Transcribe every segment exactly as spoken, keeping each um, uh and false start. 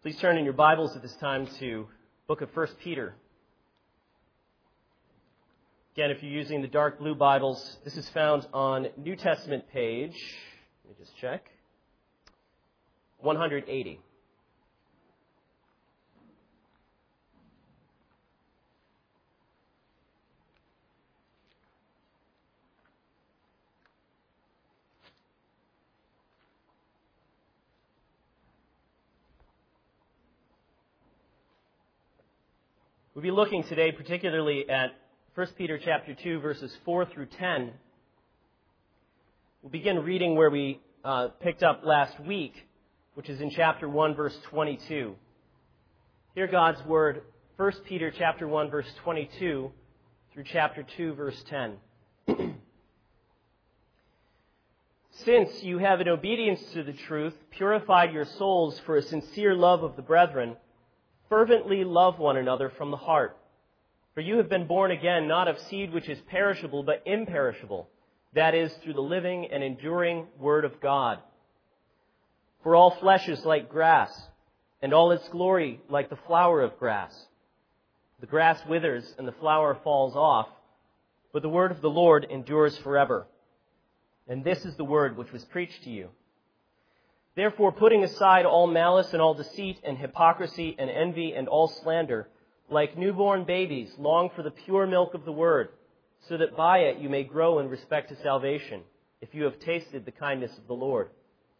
Please turn in your Bibles at this time to book of First Peter. Again, if you're using the dark blue Bibles, this is found on New Testament page, let me just check, one eighty. We'll be looking today particularly at First Peter chapter two, verses four through ten. We'll begin reading where we uh, picked up last week, which is in chapter one, verse twenty-two. Hear God's word, First Peter chapter one, verse twenty-two through chapter two, verse ten. Since you have in obedience to the truth purified your souls for a sincere love of the brethren, fervently love one another from the heart. For you have been born again, not of seed which is perishable, but imperishable, that is, through the living and enduring Word of God. For all flesh is like grass, and all its glory like the flower of grass. The grass withers and the flower falls off, but the word of the Lord endures forever. And this is the word which was preached to you. Therefore, putting aside all malice and all deceit and hypocrisy and envy and all slander, like newborn babies, long for the pure milk of the word, so that by it you may grow in respect to salvation, if you have tasted the kindness of the Lord.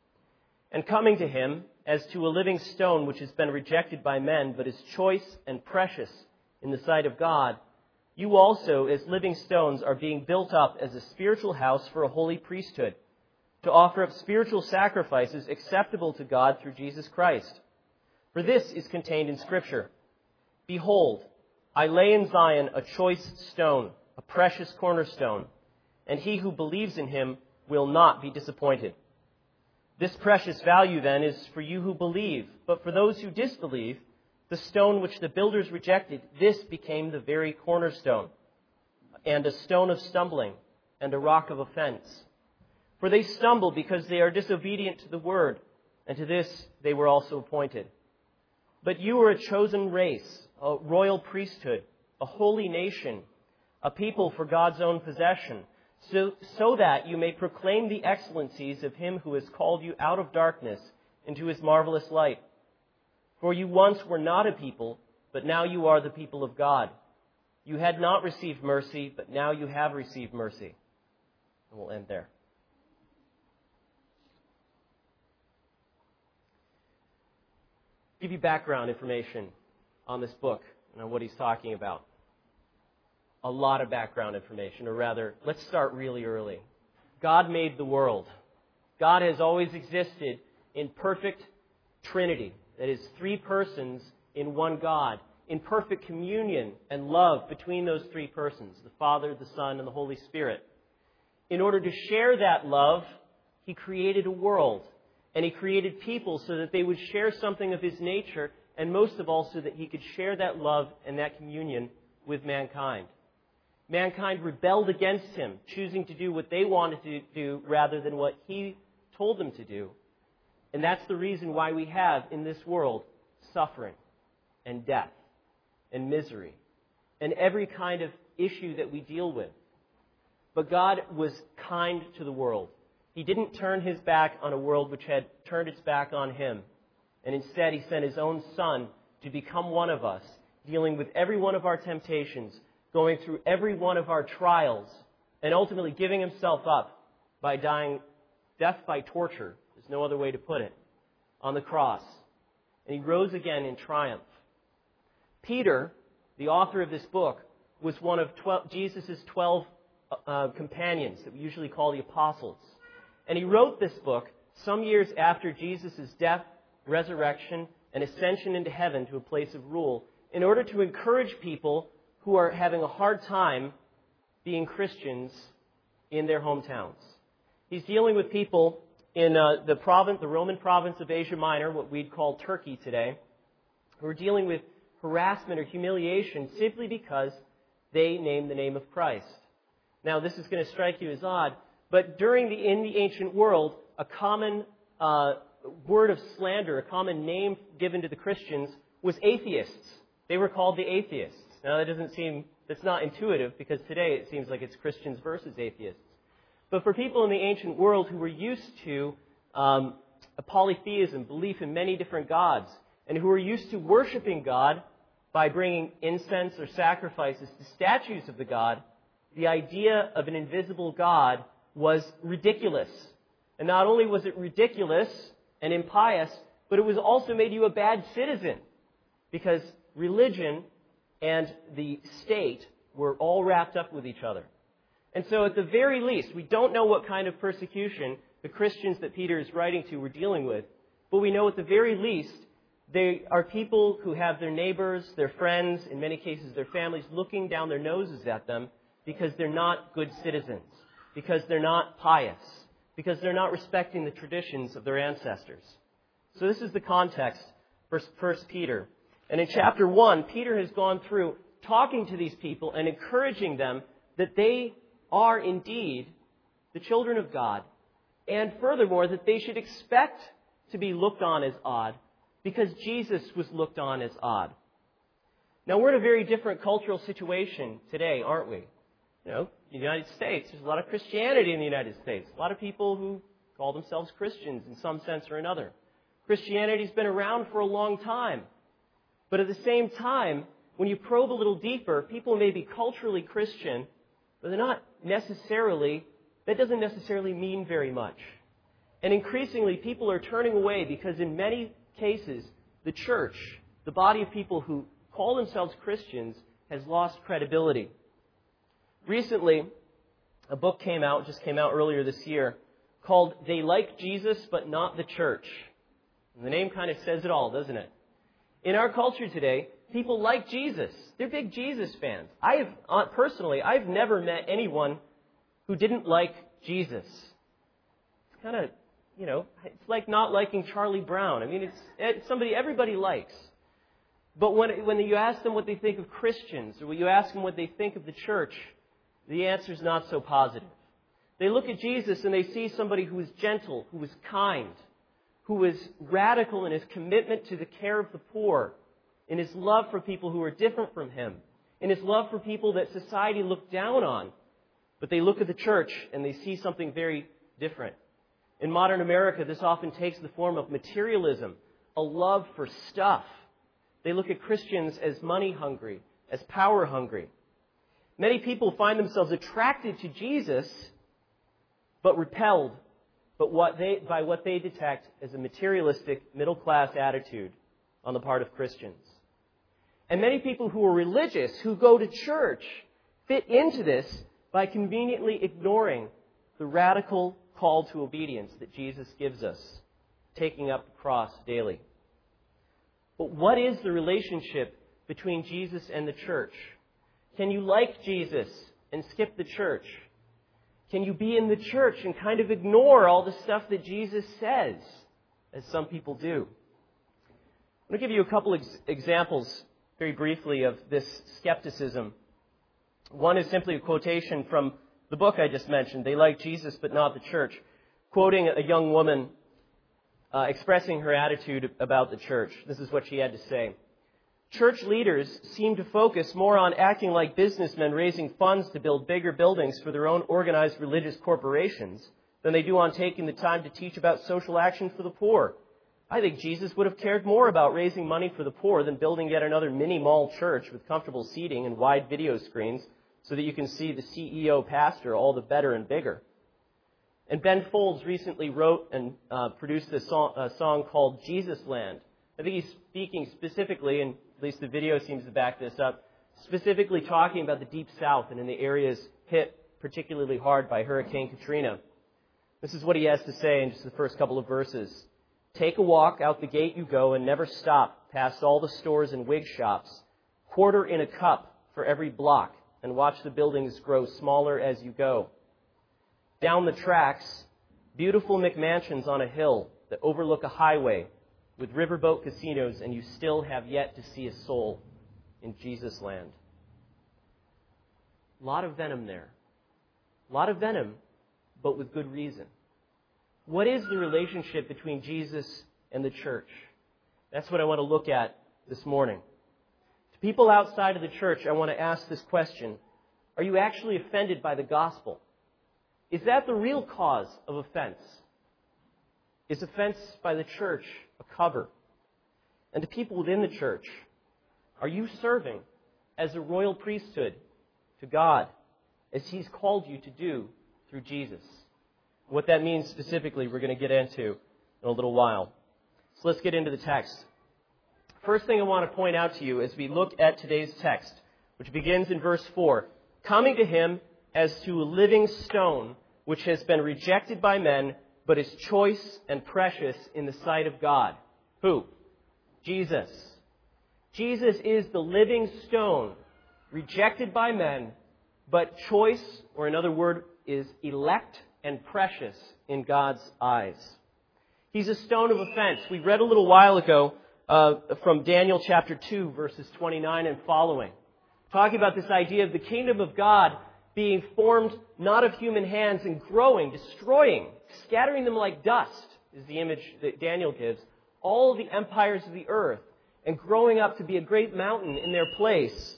And coming to him, as to a living stone which has been rejected by men, but is choice and precious in the sight of God, you also, as living stones, are being built up as a spiritual house for a holy priesthood, to offer up spiritual sacrifices acceptable to God through Jesus Christ. For this is contained in Scripture. Behold, I lay in Zion a choice stone, a precious cornerstone, and he who believes in him will not be disappointed. This precious value, then, is for you who believe, but for those who disbelieve, the stone which the builders rejected, this became the very cornerstone, and a stone of stumbling, and a rock of offense. For they stumble because they are disobedient to the word, and to this they were also appointed. But you are a chosen race, a royal priesthood, a holy nation, a people for God's own possession, so, so that you may proclaim the excellencies of him who has called you out of darkness into his marvelous light. For you once were not a people, but now you are the people of God. You had not received mercy, but now you have received mercy. And we'll end there. Give you background information on this book and on what he's talking about. A lot of background information, or rather, let's start really early. God made the world. God has always existed in perfect Trinity. That is, three persons in one God, in perfect communion and love between those three persons, the Father, the Son, and the Holy Spirit. In order to share that love, he created a world. And he created people so that they would share something of his nature, and most of all so that he could share that love and that communion with mankind. Mankind rebelled against him, choosing to do what they wanted to do rather than what he told them to do. And that's the reason why we have in this world suffering and death and misery and every kind of issue that we deal with. But God was kind to the world. He didn't turn his back on a world which had turned its back on him. And instead, he sent his own Son to become one of us, dealing with every one of our temptations, going through every one of our trials, and ultimately giving himself up by dying death by torture, there's no other way to put it, on the cross. And he rose again in triumph. Peter, the author of this book, was one of twelve, Jesus' twelve uh, companions that we usually call the apostles. And he wrote this book some years after Jesus' death, resurrection, and ascension into heaven to a place of rule, in order to encourage people who are having a hard time being Christians in their hometowns. He's dealing with people in uh, the province, the Roman province of Asia Minor, what we'd call Turkey today, who are dealing with harassment or humiliation simply because they name the name of Christ. Now, this is going to strike you as odd, but during the in the ancient world, a common uh, word of slander, a common name given to the Christians, was atheists. They were called the atheists. Now, that doesn't seem, that's not intuitive, because today it seems like it's Christians versus atheists. But for people in the ancient world who were used to um, a polytheism, belief in many different gods, and who were used to worshiping God by bringing incense or sacrifices to statues of the god, the idea of an invisible God was ridiculous. And not only was it ridiculous and impious, but it was also made you a bad citizen, because religion and the state were all wrapped up with each other. And so at the very least, we don't know what kind of persecution the Christians that Peter is writing to were dealing with, but we know at the very least they are people who have their neighbors, their friends, in many cases their families, looking down their noses at them because they're not good citizens, because they're not pious, because they're not respecting the traditions of their ancestors. So this is the context for First Peter. And in chapter one, Peter has gone through talking to these people and encouraging them that they are indeed the children of God, and furthermore, that they should expect to be looked on as odd because Jesus was looked on as odd. Now, we're in a very different cultural situation today, aren't we? You know, in the United States, there's a lot of Christianity in the United States. A lot of people who call themselves Christians in some sense or another. Christianity's been around for a long time. But at the same time, when you probe a little deeper, people may be culturally Christian, but they're not necessarily, that doesn't necessarily mean very much. And increasingly, people are turning away because in many cases, the church, the body of people who call themselves Christians, has lost credibility. Recently, a book came out, just came out earlier this year, called They Like Jesus But Not the Church. And the name kind of says it all, doesn't it? In our culture today, people like Jesus. They're big Jesus fans. I have, uh, personally, I've never met anyone who didn't like Jesus. It's kind of, you know, it's like not liking Charlie Brown. I mean, it's, it's somebody everybody likes. But when, when you ask them what they think of Christians, or when you ask them what they think of the church, the answer is not so positive. They look at Jesus and they see somebody who is gentle, who is kind, who is radical in his commitment to the care of the poor, in his love for people who are different from him, in his love for people that society looked down on. But they look at the church and they see something very different. In modern America, this often takes the form of materialism, a love for stuff. They look at Christians as money hungry, as power hungry. Many people find themselves attracted to Jesus, but repelled but what they, by what they detect as a materialistic middle-class attitude on the part of Christians. And many people who are religious, who go to church, fit into this by conveniently ignoring the radical call to obedience that Jesus gives us, taking up the cross daily. But what is the relationship between Jesus and the church? Can you like Jesus and skip the church? Can you be in the church and kind of ignore all the stuff that Jesus says, as some people do? I'm going to give you a couple ex- examples very briefly of this skepticism. One is simply a quotation from the book I just mentioned, They Like Jesus But Not the Church, quoting a young woman uh, expressing her attitude about the church. This is what she had to say. Church leaders seem to focus more on acting like businessmen raising funds to build bigger buildings for their own organized religious corporations than they do on taking the time to teach about social action for the poor. I think Jesus would have cared more about raising money for the poor than building yet another mini mall church with comfortable seating and wide video screens so that you can see the C E O pastor all the better and bigger. And Ben Folds recently wrote and uh, produced a song, a song called Jesus Land. I think he's speaking specifically, and at least the video seems to back this up, specifically talking about the Deep South and in the areas hit particularly hard by Hurricane Katrina. This is what he has to say in just the first couple of verses. Take a walk, out the gate you go, and never stop past all the stores and wig shops. Quarter in a cup for every block, and watch the buildings grow smaller as you go. Down the tracks, beautiful McMansions on a hill that overlook a highway with riverboat casinos, and you still have yet to see a soul in Jesus Land. A lot of venom there. A lot of venom, but with good reason. What is the relationship between Jesus and the church? That's what I want to look at this morning. To people outside of the church, I want to ask this question. Are you actually offended by the gospel? Is that the real cause of offense? Is offense by the church a cover? And to people within the church, are you serving as a royal priesthood to God, as He's called you to do through Jesus? What that means specifically, we're going to get into in a little while. So let's get into the text. First thing I want to point out to you as we look at today's text, which begins in verse four, coming to Him as to a living stone, which has been rejected by men, but is choice and precious in the sight of God. Who? Jesus. Jesus is the living stone, rejected by men, but choice, or another word is elect and precious in God's eyes. He's a stone of offense. We read a little while ago uh, from Daniel chapter two, verses twenty-nine and following, talking about this idea of the kingdom of God being formed not of human hands and growing, destroying, scattering them like dust, is the image that Daniel gives, all the empires of the earth, and growing up to be a great mountain in their place.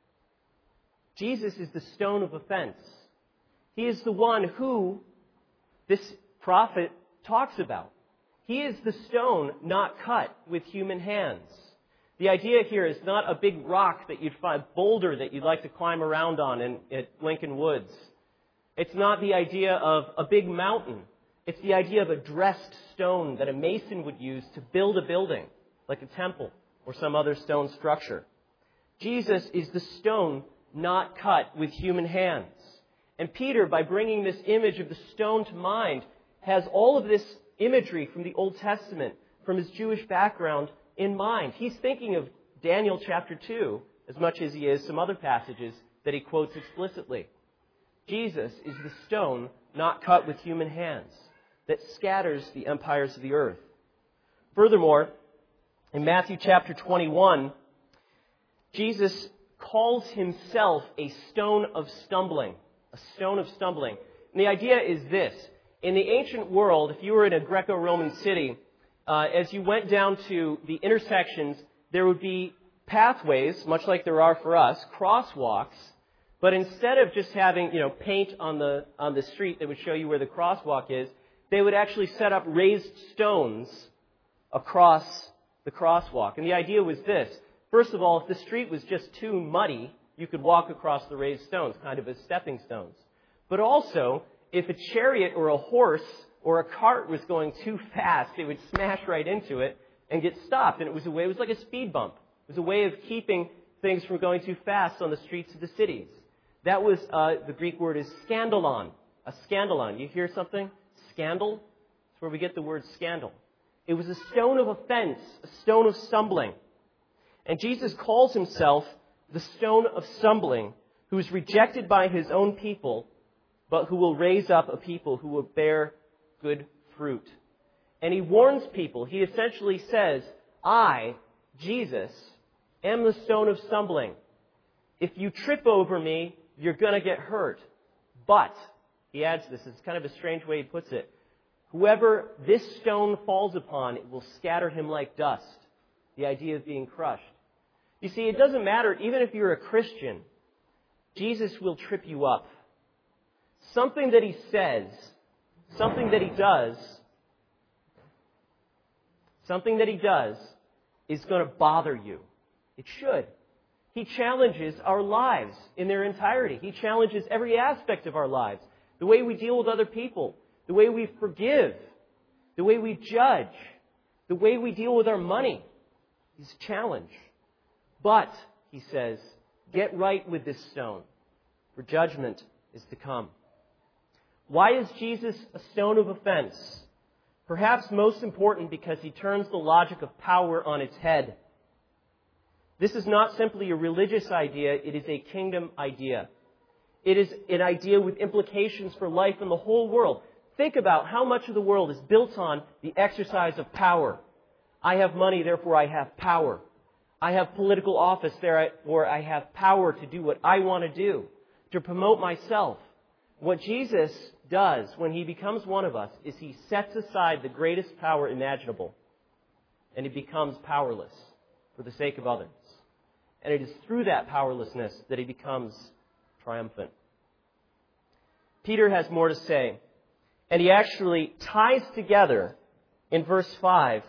Jesus is the stone of offense. He is the one who this prophet talks about. He is the stone not cut with human hands. The idea here is not a big rock that you'd find, boulder that you'd like to climb around on in, at Lincoln Woods. It's not the idea of a big mountain. It's the idea of a dressed stone that a mason would use to build a building, like a temple or some other stone structure. Jesus is the stone not cut with human hands. And Peter, by bringing this image of the stone to mind, has all of this imagery from the Old Testament, from his Jewish background, in mind. He's thinking of Daniel chapter two as much as he is some other passages that he quotes explicitly. Jesus is the stone not cut with human hands that scatters the empires of the earth. Furthermore, in Matthew chapter twenty-one, Jesus calls himself a stone of stumbling. A stone of stumbling. And the idea is this. In the ancient world, if you were in a Greco-Roman city, uh, as you went down to the intersections, there would be pathways, much like there are for us, crosswalks. But instead of just having, you know, paint on the on the street that would show you where the crosswalk is, they would actually set up raised stones across the crosswalk. And the idea was this. First of all, if the street was just too muddy, you could walk across the raised stones, kind of as stepping stones. But also, if a chariot or a horse or a cart was going too fast, it would smash right into it and get stopped. And it was a way, it was like a speed bump. It was a way of keeping things from going too fast on the streets of the cities. That was, uh, the Greek word is scandalon. A scandalon. You hear something? Scandal? That's where we get the word scandal. It was a stone of offense, a stone of stumbling. And Jesus calls himself the stone of stumbling, who is rejected by his own people, but who will raise up a people who will bear good fruit. And he warns people. He essentially says, I, Jesus, am the stone of stumbling. If you trip over me, you're going to get hurt. But, he adds this, it's kind of a strange way he puts it, whoever this stone falls upon, it will scatter him like dust. The idea of being crushed. You see, it doesn't matter, even if you're a Christian, Jesus will trip you up. Something that he says, something that he does, something that he does is going to bother you. It should. He challenges our lives in their entirety. He challenges every aspect of our lives. The way we deal with other people, the way we forgive, the way we judge, the way we deal with our money. He's a challenge. But, he says, get right with this stone, for judgment is to come. Why is Jesus a stone of offense? Perhaps most important because he turns the logic of power on its head. This is not simply a religious idea, it is a kingdom idea. It is an idea with implications for life in the whole world. Think about how much of the world is built on the exercise of power. I have money, therefore I have power. I have political office, therefore I have power to do what I want to do, to promote myself. What Jesus does when he becomes one of us is he sets aside the greatest power imaginable, and he becomes powerless for the sake of others. And it is through that powerlessness that he becomes triumphant. Peter has more to say, and he actually ties together in verse five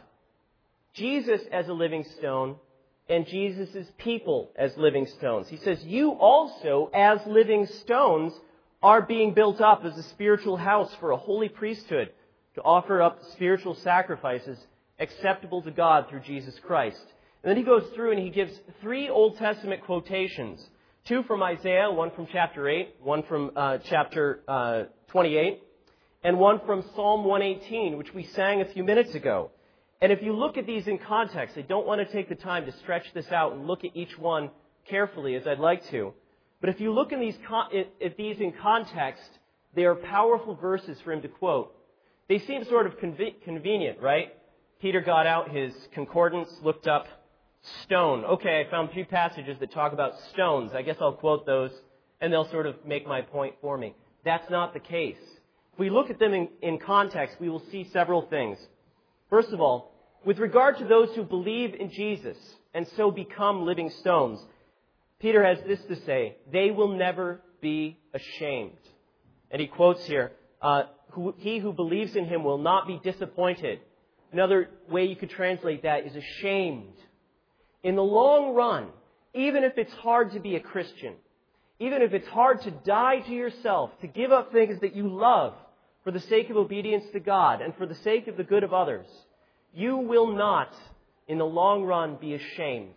Jesus as a living stone and Jesus' people as living stones. He says, you also, as living stones, are being built up as a spiritual house for a holy priesthood to offer up spiritual sacrifices acceptable to God through Jesus Christ. And then he goes through and he gives three Old Testament quotations. Two from Isaiah, one from chapter eight, one from uh, chapter uh, twenty-eight, and one from Psalm one eighteen, which we sang a few minutes ago. And if you look at these in context, I don't want to take the time to stretch this out and look at each one carefully as I'd like to. But if you look in these con- at these in context, they are powerful verses for him to quote. They seem sort of conve- convenient, right? Peter got out his concordance, looked up stone. Okay, I found a few passages that talk about stones. I guess I'll quote those, and they'll sort of make my point for me. That's not the case. If we look at them in, in context, we will see several things. First of all, with regard to those who believe in Jesus and so become living stones, Peter has this to say: they will never be ashamed. And he quotes here, uh, who, he who believes in him will not be disappointed. Another way you could translate that is ashamed. In the long run, even if it's hard to be a Christian, even if it's hard to die to yourself, to give up things that you love for the sake of obedience to God and for the sake of the good of others, you will not, in the long run, be ashamed.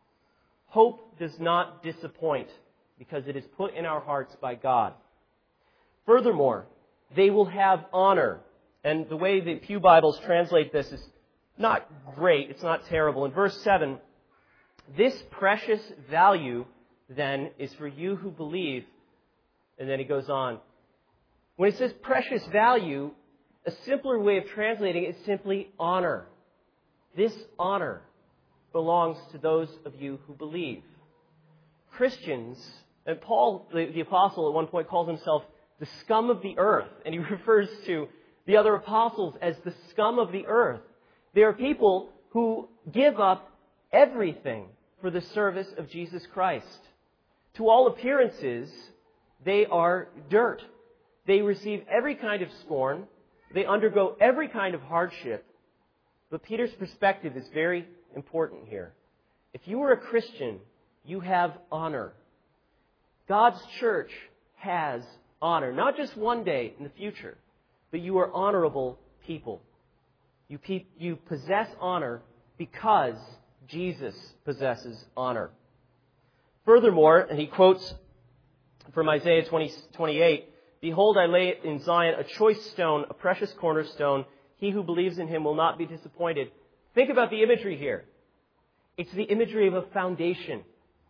Hope does not disappoint because it is put in our hearts by God. Furthermore, they will have honor. And the way the Pew Bibles translate this is not great. It's not terrible. In verse seven, this precious value, then, is for you who believe. And then he goes on. When it says precious value, a simpler way of translating it is simply honor. This honor belongs to those of you who believe. Christians, and Paul, the, the apostle, at one point calls himself the scum of the earth, and he refers to the other apostles as the scum of the earth. They are people who give up everything for the service of Jesus Christ. To all appearances, they are dirt. They receive every kind of scorn. They undergo every kind of hardship. But Peter's perspective is very important here. If you are a Christian, you have honor. God's church has honor. Not just one day in the future, but you are honorable people. You, pe- you possess honor because Jesus possesses honor. Furthermore, and he quotes from Isaiah twenty, twenty-eight, behold, I lay in Zion a choice stone, a precious cornerstone. He who believes in him will not be disappointed. Think about the imagery here. It's the imagery of a foundation.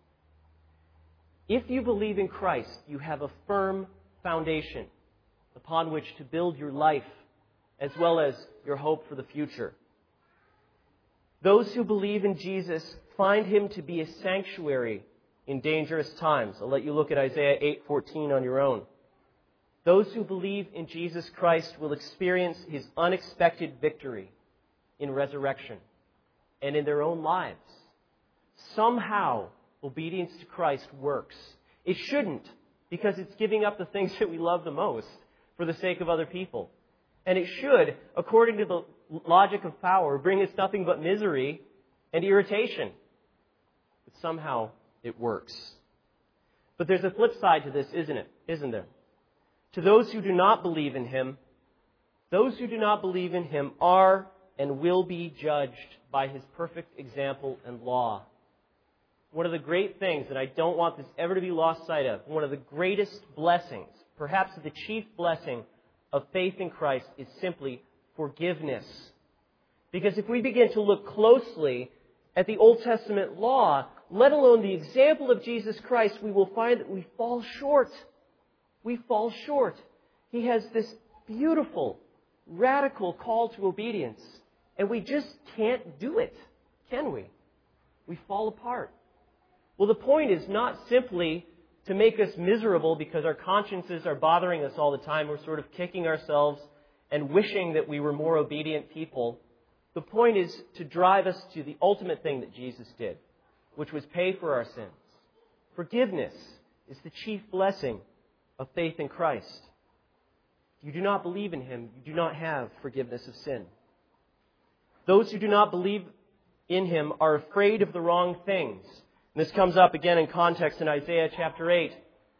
If you believe in Christ, you have a firm foundation upon which to build your life as well as your hope for the future. Those who believe in Jesus find him to be a sanctuary in dangerous times. I'll let you look at Isaiah eight fourteen on your own. Those who believe in Jesus Christ will experience his unexpected victory in resurrection and in their own lives. Somehow, obedience to Christ works. It shouldn't, because it's giving up the things that we love the most for the sake of other people. And it should, according to the logic of power, bring us nothing but misery and irritation. But somehow it works. But there's a flip side to this, isn't it? Isn't there? To those who do not believe in him, those who do not believe in him are and will be judged by his perfect example and law. One of the great things, and I don't want this ever to be lost sight of, one of the greatest blessings, perhaps the chief blessing of faith in Christ, is simply forgiveness. Because if we begin to look closely at the Old Testament law, let alone the example of Jesus Christ, we will find that we fall short. We fall short. He has this beautiful, radical call to obedience, and we just can't do it, can we? We fall apart. Well, the point is not simply to make us miserable because our consciences are bothering us all the time. We're sort of kicking ourselves and wishing that we were more obedient people. The point is to drive us to the ultimate thing that Jesus did, which was pay for our sins. Forgiveness is the chief blessing of faith in Christ. If you do not believe in Him, you do not have forgiveness of sin. Those who do not believe in Him are afraid of the wrong things. And this comes up again in context in Isaiah chapter eight.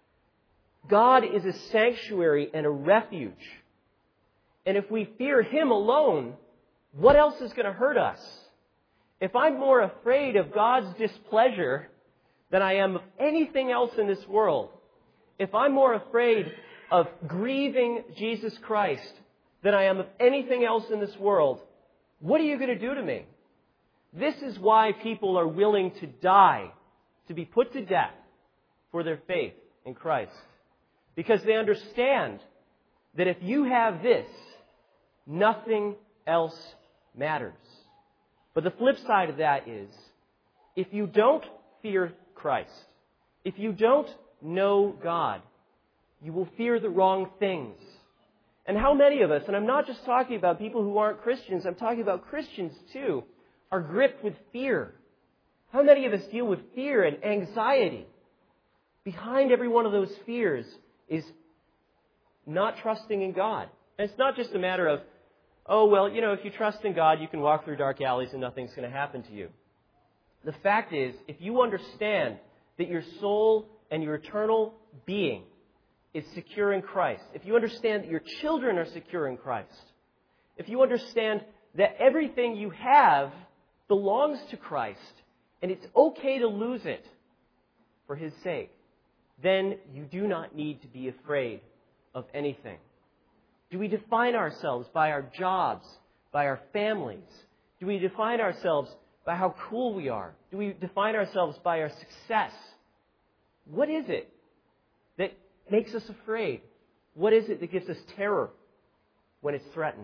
God is a sanctuary and a refuge. And if we fear Him alone, what else is going to hurt us? If I'm more afraid of God's displeasure than I am of anything else in this world, if I'm more afraid of grieving Jesus Christ than I am of anything else in this world, what are you going to do to me? This is why people are willing to die, to be put to death for their faith in Christ. Because they understand that if you have this, nothing else matters. But the flip side of that is, if you don't fear Christ, if you don't know God, you will fear the wrong things. And how many of us, and I'm not just talking about people who aren't Christians, I'm talking about Christians too, are gripped with fear. How many of us deal with fear and anxiety? Behind every one of those fears is not trusting in God. And it's not just a matter of, oh, well, you know, if you trust in God, you can walk through dark alleys and nothing's going to happen to you. The fact is, if you understand that your soul and your eternal being is secure in Christ, if you understand that your children are secure in Christ, if you understand that everything you have belongs to Christ and it's okay to lose it for His sake, then you do not need to be afraid of anything. Do we define ourselves by our jobs, by our families? Do we define ourselves by how cool we are? Do we define ourselves by our success? What is it that makes us afraid? What is it that gives us terror when it's threatened?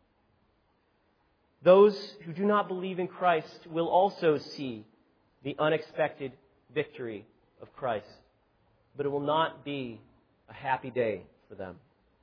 Those who do not believe in Christ will also see the unexpected victory of Christ, but it will not be a happy day for them.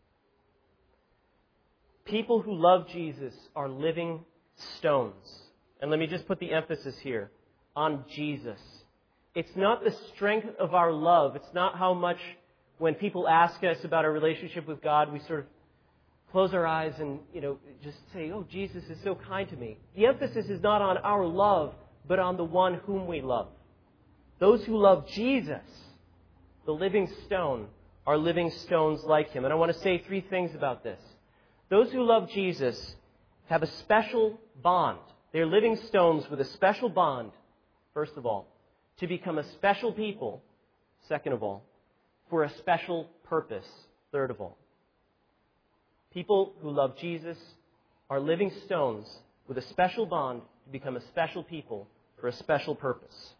People who love Jesus are living stones. And let me just put the emphasis here on Jesus. It's not the strength of our love. It's not how much, when people ask us about our relationship with God, we sort of close our eyes and, you know, just say, oh, Jesus is so kind to me. The emphasis is not on our love, but on the one whom we love. Those who love Jesus, the living stone, are living stones like Him. And I want to say three things about this. Those who love Jesus have a special bond. They're living stones with a special bond, first of all, to become a special people, second of all, for a special purpose, third of all. People who love Jesus are living stones with a special bond to become a special people for a special purpose.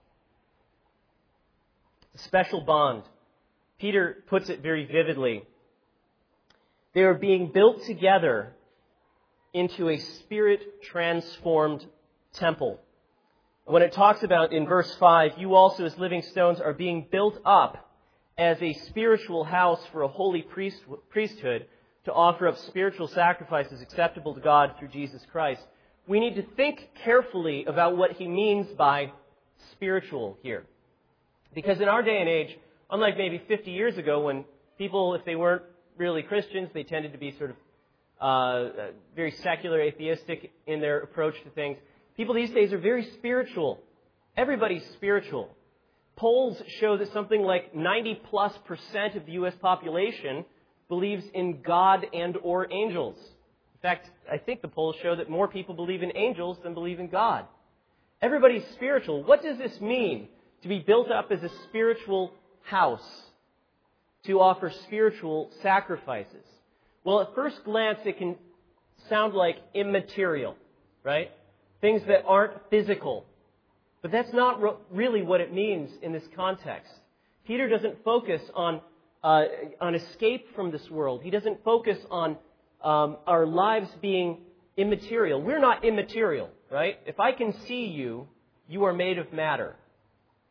A special bond. Peter puts it very vividly. They are being built together into a Spirit-transformed temple. When it talks about in verse five, you also as living stones are being built up as a spiritual house for a holy priest, priesthood to offer up spiritual sacrifices acceptable to God through Jesus Christ. We need to think carefully about what he means by spiritual here. Because in our day and age, unlike maybe fifty years ago when people, if they weren't really Christians, they tended to be sort of uh, very secular, atheistic in their approach to things. People these days are very spiritual. Everybody's spiritual. Polls show that something like ninety plus percent of the U S population believes in God and or angels. In fact, I think the polls show that more people believe in angels than believe in God. Everybody's spiritual. What does this mean to be built up as a spiritual house, to offer spiritual sacrifices? Well, at first glance, it can sound like immaterial, right? Things that aren't physical. But that's not re- really what it means in this context. Peter doesn't focus on uh, on escape from this world. He doesn't focus on um, our lives being immaterial. We're not immaterial, right? If I can see you, you are made of matter.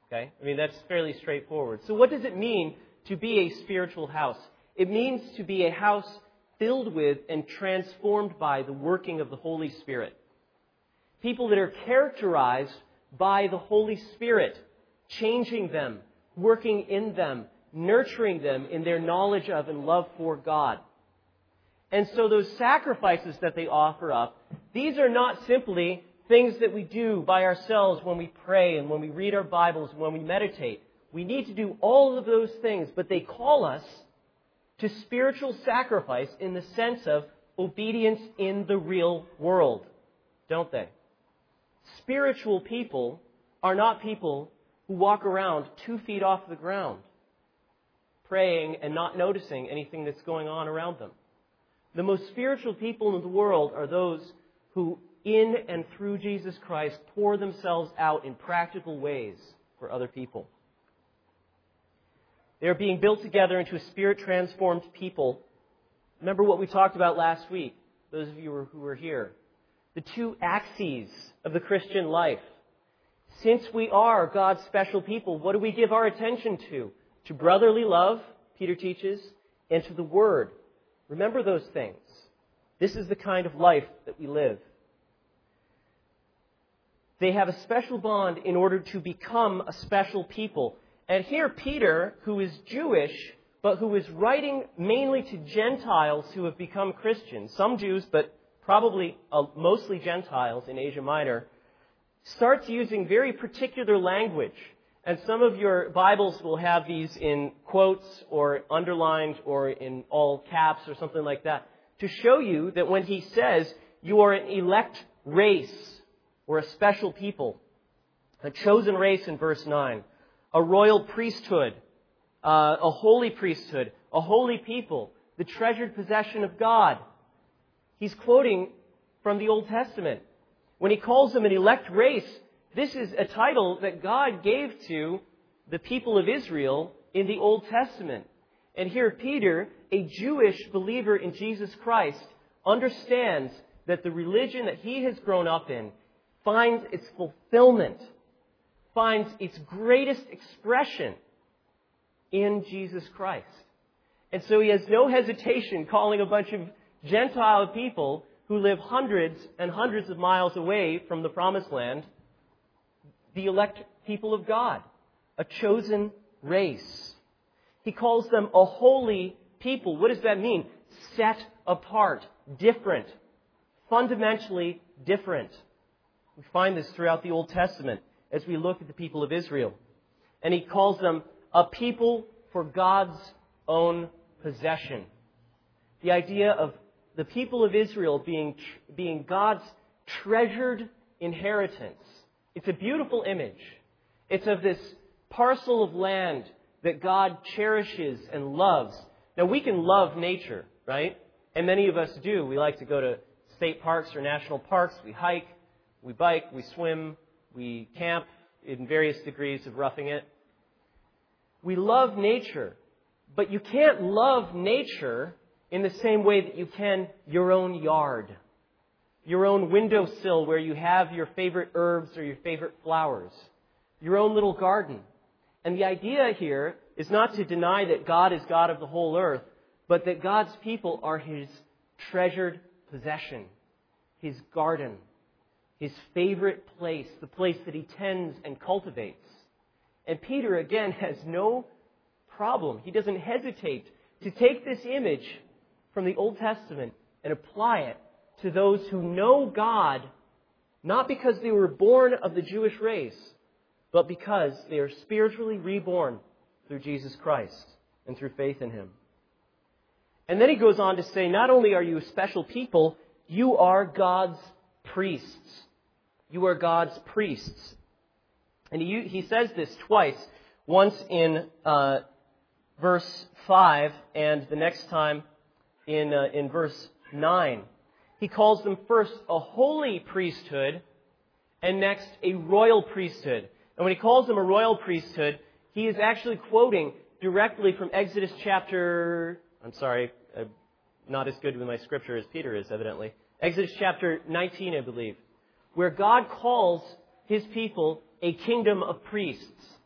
Okay? I mean, that's fairly straightforward. So what does it mean to be a spiritual house? It means to be a house filled with and transformed by the working of the Holy Spirit. People that are characterized by the Holy Spirit, changing them, working in them, nurturing them in their knowledge of and love for God. And so those sacrifices that they offer up, these are not simply things that we do by ourselves when we pray and when we read our Bibles and when we meditate. We need to do all of those things, but they call us to spiritual sacrifice in the sense of obedience in the real world, don't they? Spiritual people are not people who walk around two feet off the ground, praying and not noticing anything that's going on around them. The most spiritual people in the world are those who, in and through Jesus Christ, pour themselves out in practical ways for other people. They are being built together into a spirit-transformed people. Remember what we talked about last week, those of you who were here. The two axes of the Christian life. Since we are God's special people, what do we give our attention to? To brotherly love, Peter teaches, and to the Word. Remember those things. This is the kind of life that we live. They have a special bond in order to become a special people. And here Peter, who is Jewish, but who is writing mainly to Gentiles who have become Christians, some Jews, but probably uh, mostly Gentiles in Asia Minor, starts using very particular language. And some of your Bibles will have these in quotes or underlined or in all caps or something like that, to show you that when he says you are an elect race or a special people, a chosen race in verse nine, a royal priesthood, uh, a holy priesthood, a holy people, the treasured possession of God. He's quoting from the Old Testament. When he calls them an elect race, this is a title that God gave to the people of Israel in the Old Testament. And here Peter, a Jewish believer in Jesus Christ, understands that the religion that he has grown up in finds its fulfillment, finds its greatest expression in Jesus Christ. And so he has no hesitation calling a bunch of Gentile people who live hundreds and hundreds of miles away from the Promised Land the elect people of God, a chosen race. He calls them a holy people. What does that mean? Set apart, different, fundamentally different. We find this throughout the Old Testament as we look at the people of Israel. And he calls them a people for God's own possession. The idea of the people of Israel being, being God's treasured inheritance. It's a beautiful image. It's of this parcel of land that God cherishes and loves. Now, we can love nature, right? And many of us do. We like to go to state parks or national parks. We hike, we bike, we swim, we camp in various degrees of roughing it. We love nature, but you can't love nature in the same way that you can your own yard, your own windowsill where you have your favorite herbs or your favorite flowers, your own little garden. And the idea here is not to deny that God is God of the whole earth, but that God's people are His treasured possession, His garden, His favorite place, the place that He tends and cultivates. And Peter, again, has no problem. He doesn't hesitate to take this image from the Old Testament and apply it to those who know God, not because they were born of the Jewish race, but because they are spiritually reborn through Jesus Christ and through faith in Him. And then he goes on to say, not only are you a special people, you are God's priests. You are God's priests. And he, he says this twice, once in uh, verse five and the next time in, uh, in verse nine. He calls them first a holy priesthood and next a royal priesthood. And when he calls them a royal priesthood, he is actually quoting directly from Exodus chapter, I'm sorry, I'm not as good with my scripture as Peter is, evidently. Exodus chapter nineteen, I believe, where God calls His people a kingdom of priests.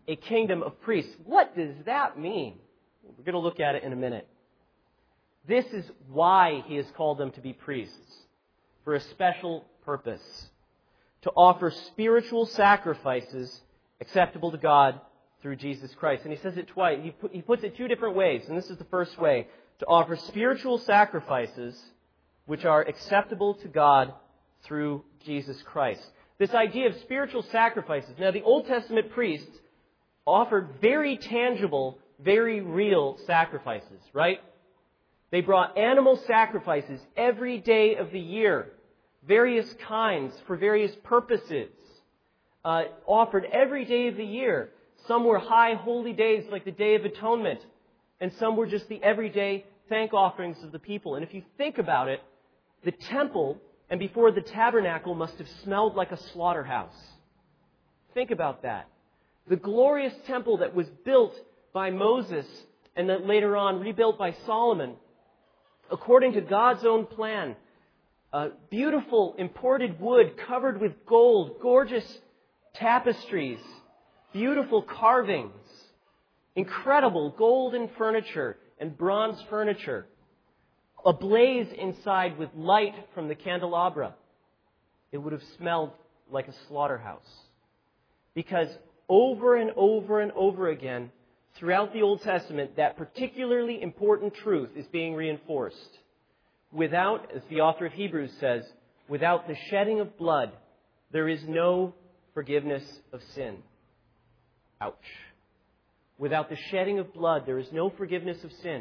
a kingdom of priests. What does that mean? We're going to look at it in a minute. This is why he has called them to be priests, for a special purpose, to offer spiritual sacrifices acceptable to God through Jesus Christ. And he says it twice. He, put, he puts it two different ways, and this is the first way, to offer spiritual sacrifices which are acceptable to God through Jesus Christ. This idea of spiritual sacrifices. Now, the Old Testament priests offered very tangible, very real sacrifices, right? They brought animal sacrifices every day of the year, various kinds for various purposes, uh, offered every day of the year. Some were high holy days like the Day of Atonement, and some were just the everyday thank offerings of the people. And if you think about it, the temple and before the tabernacle must have smelled like a slaughterhouse. Think about that. The glorious temple that was built by Moses and then later on rebuilt by Solomon, according to God's own plan, uh, beautiful imported wood covered with gold, gorgeous tapestries, beautiful carvings, incredible golden furniture and bronze furniture, ablaze inside with light from the candelabra. It would have smelled like a slaughterhouse. Because over and over and over again, throughout the Old Testament, that particularly important truth is being reinforced. Without, as the author of Hebrews says, without the shedding of blood, there is no forgiveness of sin. Ouch. Without the shedding of blood, there is no forgiveness of sin.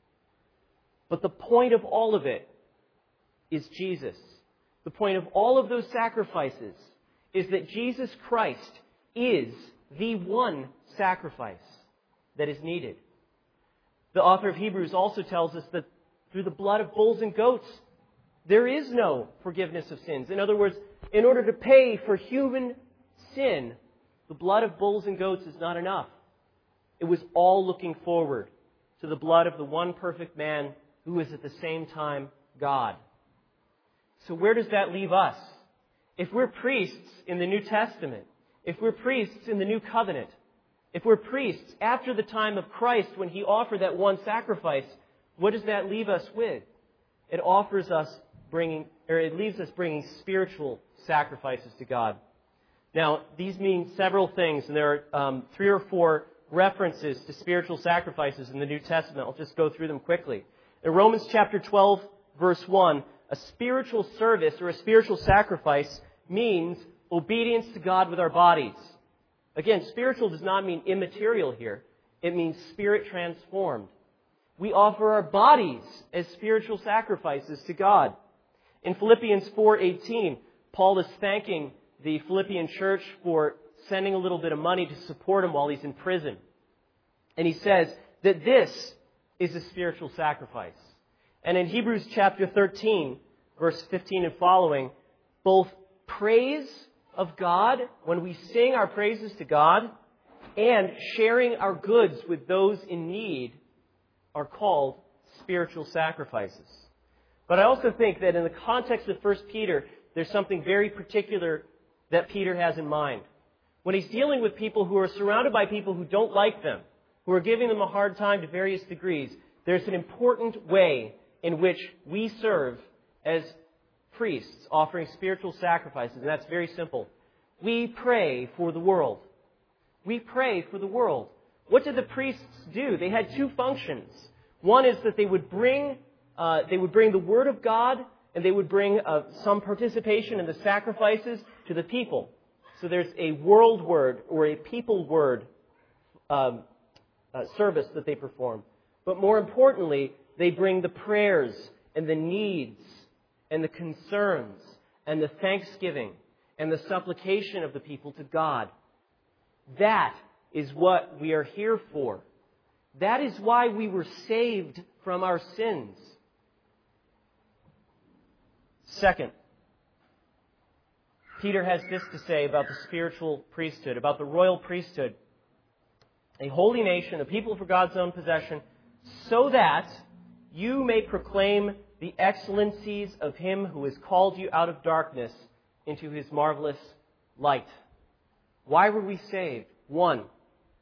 But the point of all of it is Jesus. The point of all of those sacrifices is that Jesus Christ is the one sacrifice that is needed. The author of Hebrews also tells us that through the blood of bulls and goats, there is no forgiveness of sins. In other words, in order to pay for human sin, the blood of bulls and goats is not enough. It was all looking forward to the blood of the one perfect man who is at the same time God. So where does that leave us? If we're priests in the New Testament, if we're priests in the New Covenant, if we're priests after the time of Christ when He offered that one sacrifice, what does that leave us with? It offers us bringing, or it leaves us bringing spiritual sacrifices to God. Now, these mean several things, and there are um, three or four references to spiritual sacrifices in the New Testament. I'll just go through them quickly. In Romans chapter twelve, verse one, a spiritual service or a spiritual sacrifice means obedience to God with our bodies. Again, spiritual does not mean immaterial here. It means spirit transformed. We offer our bodies as spiritual sacrifices to God. In Philippians four eighteen, Paul is thanking the Philippian church for sending a little bit of money to support him while he's in prison. And he says that this is a spiritual sacrifice. And in Hebrews chapter thirteen, verse fifteen and following, both praise of God, when we sing our praises to God, and sharing our goods with those in need are called spiritual sacrifices. But I also think that in the context of First Peter, there's something very particular that Peter has in mind. When he's dealing with people who are surrounded by people who don't like them, who are giving them a hard time to various degrees, there's an important way in which we serve as priests offering spiritual sacrifices, and that's very simple. We pray for the world. We pray for the world. What did the priests do? They had two functions. One is that they would bring uh, they would bring the Word of God, and they would bring uh, some participation in the sacrifices to the people. So there's a world word or a people word um, uh, service that they perform. But more importantly, they bring the prayers and the needs and the concerns and the thanksgiving and the supplication of the people to God. That is what we are here for. That is why we were saved from our sins. Second, Peter has this to say about the spiritual priesthood, about the royal priesthood. A holy nation, a people for God's own possession, so that you may proclaim the excellencies of Him who has called you out of darkness into His marvelous light. Why were we saved? One,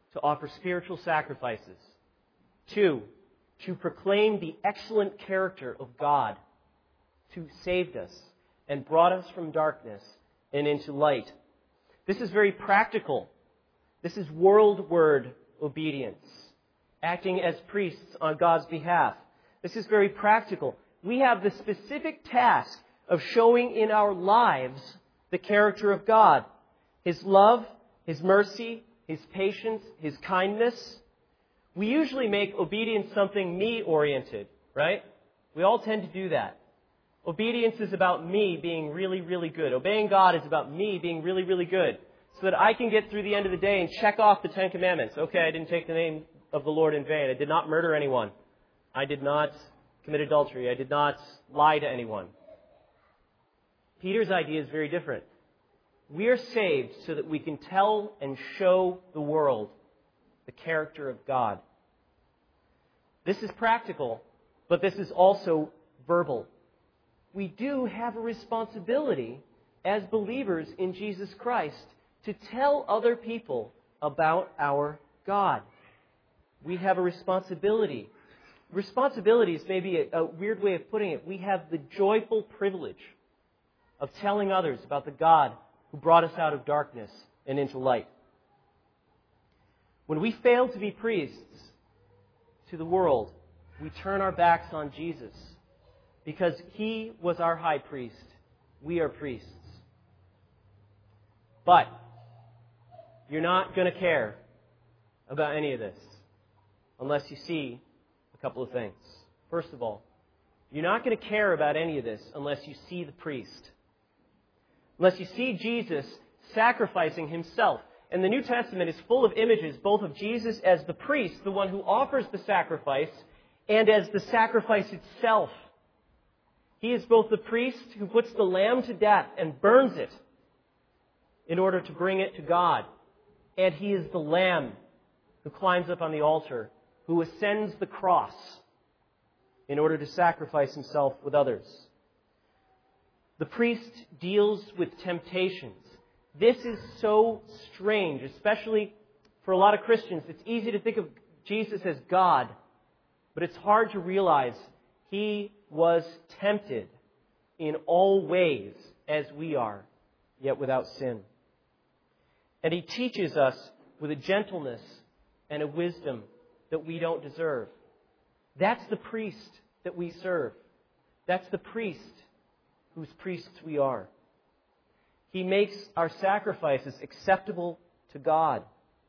to offer spiritual sacrifices. Two, to proclaim the excellent character of God, who saved us and brought us from darkness and into light. This is very practical. This is world word obedience, acting as priests on God's behalf. This is very practical. We have the specific task of showing in our lives the character of God, His love, His mercy, His patience, His kindness. We usually make obedience something me-oriented, right? We all tend to do that. Obedience is about me being really, really good. Obeying God is about me being really, really good, so that I can get through the end of the day and check off the Ten Commandments. Okay, I didn't take the name of the Lord in vain. I did not murder anyone. I did not commit adultery. I did not lie to anyone. Peter's idea is very different. We are saved so that we can tell and show the world the character of God. This is practical, but this is also verbal. We do have a responsibility as believers in Jesus Christ to tell other people about our God. We have a responsibility. Responsibility is maybe a, a weird way of putting it. We have the joyful privilege of telling others about the God who brought us out of darkness and into light. When we fail to be priests to the world, we turn our backs on Jesus. Because He was our high priest, we are priests. But you're not going to care about any of this unless you see a couple of things. First of all, you're not going to care about any of this unless you see the priest. Unless you see Jesus sacrificing Himself. And the New Testament is full of images both of Jesus as the priest, the one who offers the sacrifice, and as the sacrifice itself. He is both the priest who puts the lamb to death and burns it in order to bring it to God. And He is the lamb who climbs up on the altar, who ascends the cross in order to sacrifice Himself with others. The priest deals with temptations. This is so strange, especially for a lot of Christians. It's easy to think of Jesus as God, but it's hard to realize He was tempted in all ways as we are, yet without sin. And He teaches us with a gentleness and a wisdom that we don't deserve. That's the priest that we serve. That's the priest whose priests we are. He makes our sacrifices acceptable to God.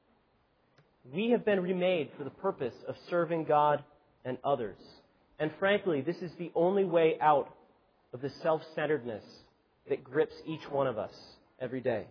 We have been remade for the purpose of serving God and others. And frankly, this is the only way out of the self-centeredness that grips each one of us every day.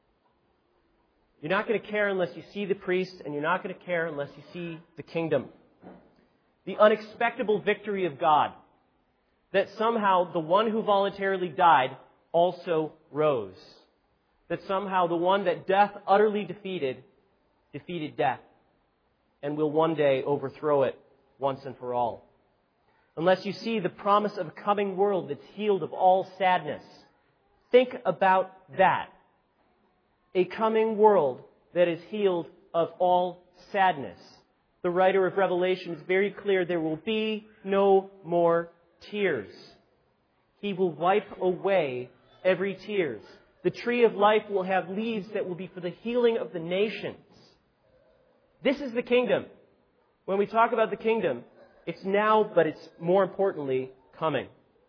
You're not going to care unless you see the priest, and you're not going to care unless you see the kingdom. The unexpected victory of God. That somehow the one who voluntarily died also rose. That somehow the one that death utterly defeated, defeated death. And will one day overthrow it once and for all. Unless you see the promise of a coming world that's healed of all sadness. Think about that. A coming world that is healed of all sadness. The writer of Revelation is very clear. There will be no more tears. He will wipe away every tear. The tree of life will have leaves that will be for the healing of the nations. This is the kingdom. When we talk about the kingdom, it's now, but it's more importantly coming.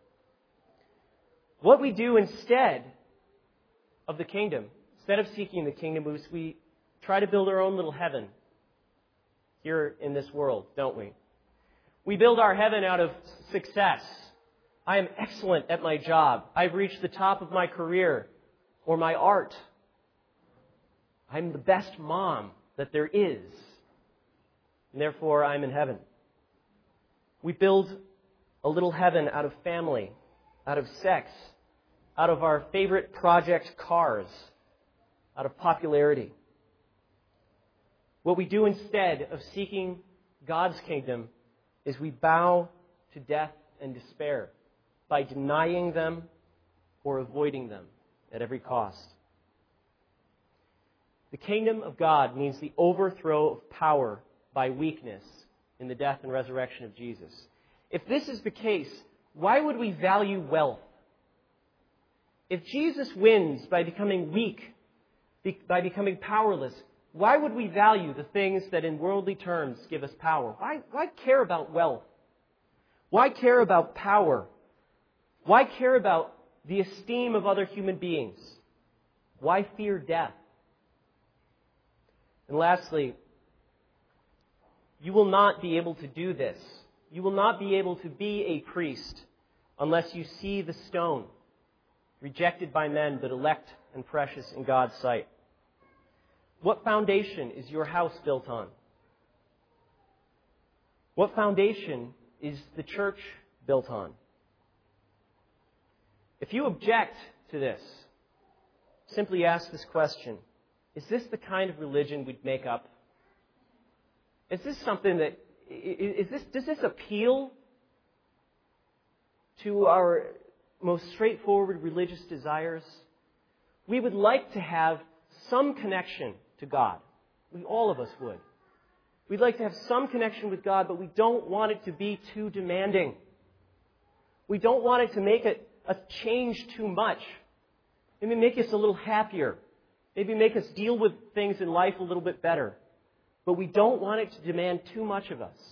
What we do instead of the kingdom, instead of seeking the kingdom, is we try to build our own little heaven here in this world, don't we? We build our heaven out of success. I am excellent at my job. I've reached the top of my career or my art. I'm the best mom that there is. And therefore, I'm in heaven. We build a little heaven out of family, out of sex, out of our favorite project cars, out of popularity. What we do instead of seeking God's kingdom is we bow to death and despair by denying them or avoiding them at every cost. The kingdom of God means the overthrow of power by weakness in the death and resurrection of Jesus. If this is the case, why would we value wealth? If Jesus wins by becoming weak, by becoming powerless, why would we value the things that in worldly terms give us power? Why, why care about wealth? Why care about power? Why care about the esteem of other human beings? Why fear death? And lastly, you will not be able to do this. You will not be able to be a priest unless you see the stone, rejected by men, but elect and precious in God's sight. What foundation is your house built on? What foundation is the church built on? If you object to this, simply ask this question: is this the kind of religion we'd make up? Is this something that, is this, does this appeal to our most straightforward religious desires? We would like to have some connection to God. We, all of us would. We'd like to have some connection with God, but we don't want it to be too demanding. We don't want it to make it a change too much. Maybe make us a little happier. Maybe make us deal with things in life a little bit better. But we don't want it to demand too much of us.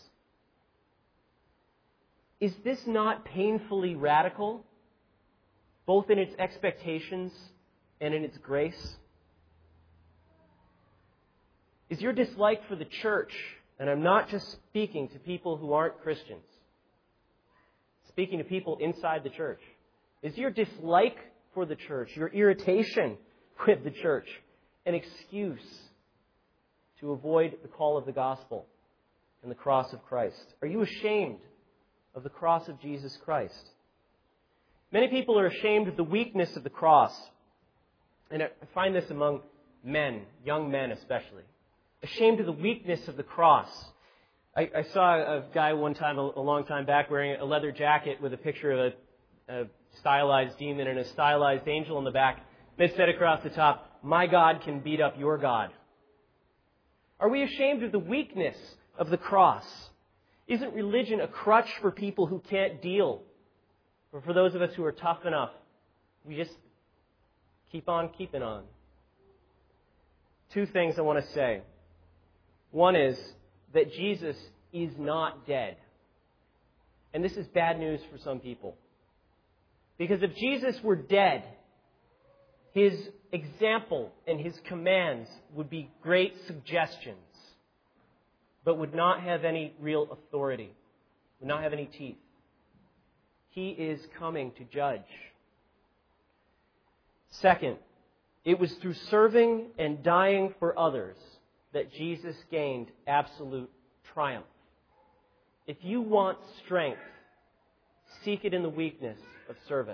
Is this not painfully radical, both in its expectations and in its grace? Is your dislike for the church, and I'm not just speaking to people who aren't Christians, speaking to people inside the church, is your dislike for the church, your irritation with the church, an excuse to avoid the call of the gospel and the cross of Christ? Are you ashamed of the cross of Jesus Christ? Many people are ashamed of the weakness of the cross. And I find this among men, young men especially. Ashamed of the weakness of the cross. I, I saw a guy one time, a, a long time back, wearing a leather jacket with a picture of a, a stylized demon and a stylized angel in the back. And it said across the top, "My God can beat up your God." Are we ashamed of the weakness of the cross? Isn't religion a crutch for people who can't deal? Or for those of us who are tough enough? We just keep on keeping on. Two things I want to say. One is that Jesus is not dead. And this is bad news for some people. Because if Jesus were dead, His example and His commands would be great suggestions, but would not have any real authority, would not have any teeth. He is coming to judge. Second, it was through serving and dying for others that Jesus gained absolute triumph. If you want strength, seek it in the weakness of service.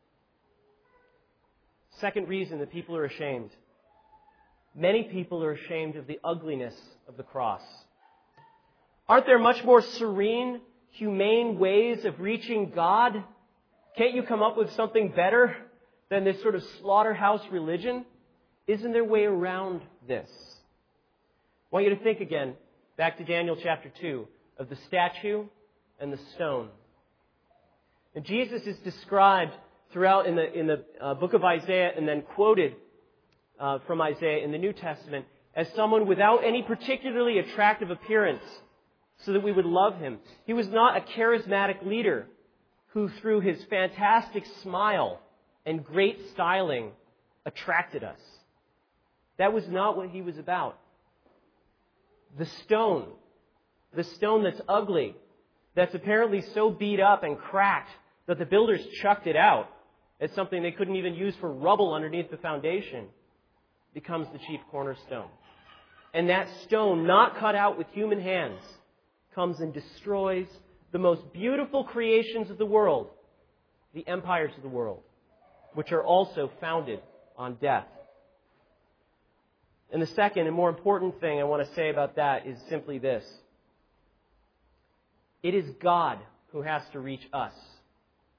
Second reason that people are ashamed. Many people are ashamed of the ugliness of the cross. Aren't there much more serene, humane ways of reaching God? Can't you come up with something better than this sort of slaughterhouse religion? Isn't there a way around this? I want you to think again, back to Daniel chapter two, of the statue and the stone. And Jesus is described throughout in the in the uh, book of Isaiah and then quoted uh, from Isaiah in the New Testament as someone without any particularly attractive appearance so that we would love him. He was not a charismatic leader who through his fantastic smile and great styling attracted us. That was not what he was about. The stone, the stone that's ugly, that's apparently so beat up and cracked that the builders chucked it out as something they couldn't even use for rubble underneath the foundation, becomes the chief cornerstone. And that stone, not cut out with human hands, comes and destroys the most beautiful creations of the world, the empires of the world, which are also founded on death. And the second and more important thing I want to say about that is simply this. It is God who has to reach us.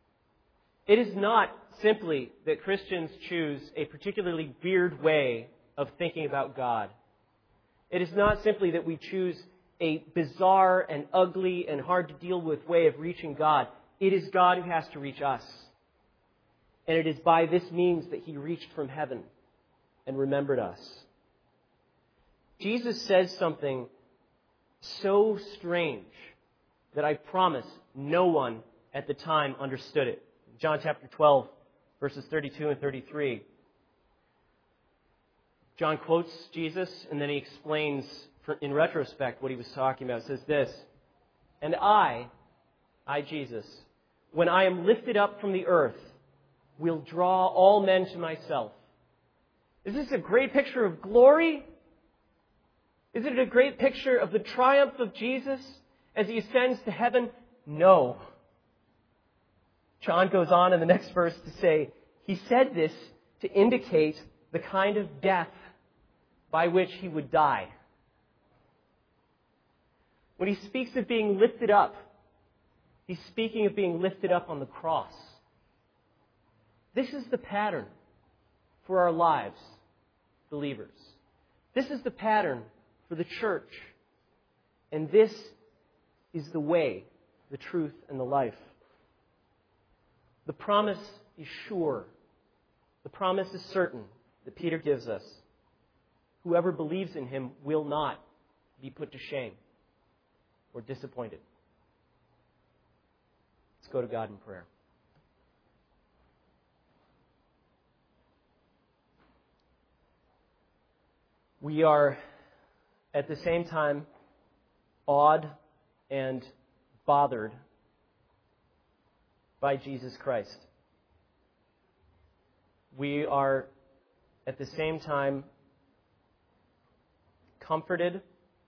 It is not simply that Christians choose a particularly weird way of thinking about God. It is not simply that we choose a bizarre and ugly and hard to deal with way of reaching God. It is God who has to reach us. And it is by this means that He reached from heaven and remembered us. Jesus says something so strange that I promise no one at the time understood it. John chapter twelve, verses thirty-two and thirty-three. John quotes Jesus, and then he explains for, in retrospect what he was talking about. It says this, "And I, I Jesus, when I am lifted up from the earth, will draw all men to myself." Is this a great picture of glory? Is it a great picture of the triumph of Jesus as He ascends to heaven? No. John goes on in the next verse to say, He said this to indicate the kind of death by which He would die. When He speaks of being lifted up, He's speaking of being lifted up on the cross. This is the pattern for our lives, believers. This is the pattern for the church. And this is the way, the truth, and the life. The promise is sure. The promise is certain that Peter gives us. Whoever believes in Him will not be put to shame or disappointed. Let's go to God in prayer. We are at the same time awed and bothered by Jesus Christ. We are at the same time comforted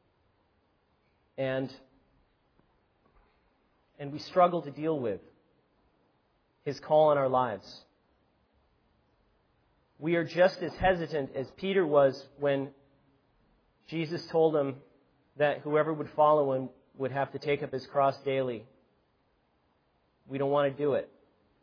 and and we struggle to deal with His call on our lives. We are just as hesitant as Peter was when Jesus told him that whoever would follow Him would have to take up his cross daily. We don't want to do it.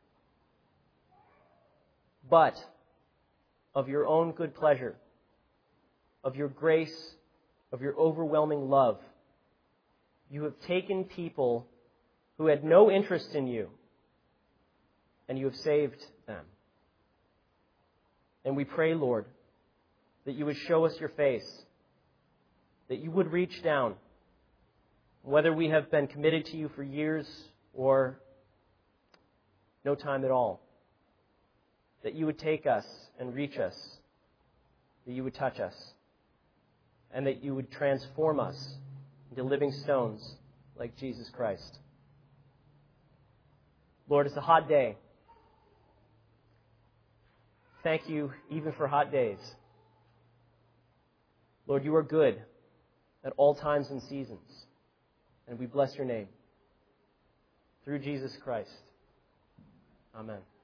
But of your own good pleasure, of your grace, of your overwhelming love, you have taken people who had no interest in you, and you have saved them. And we pray, Lord, that you would show us your face, that you would reach down, whether we have been committed to you for years or no time at all, that you would take us and reach us, that you would touch us, and that you would transform us into living stones like Jesus Christ. Lord, it's a hot day. Thank you even for hot days. Lord, you are good at all times and seasons, and we bless your name. Through Jesus Christ. Amen.